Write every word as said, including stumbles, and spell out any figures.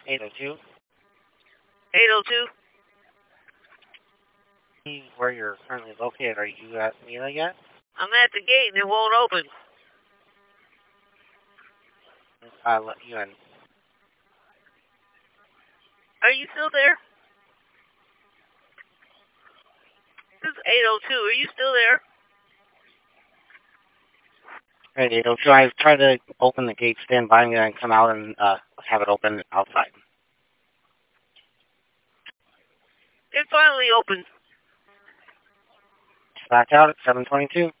eight oh two. eight oh two? Where you're currently located. Are you at Mila yet? I'm at the gate and it won't open. I'll let you in. Are you still there? This is eight oh two. Are you still there? Alright, eight oh two. I try to open the gate, stand by me, and come out and uh, have it open outside. It finally opened. Back out at seven twenty-two.